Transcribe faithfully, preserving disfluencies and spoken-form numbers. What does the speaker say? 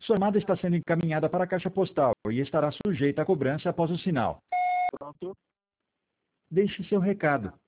Sua chamada está sendo encaminhada para a caixa postal e estará sujeita a cobrança após o sinal. Pronto. Deixe seu recado.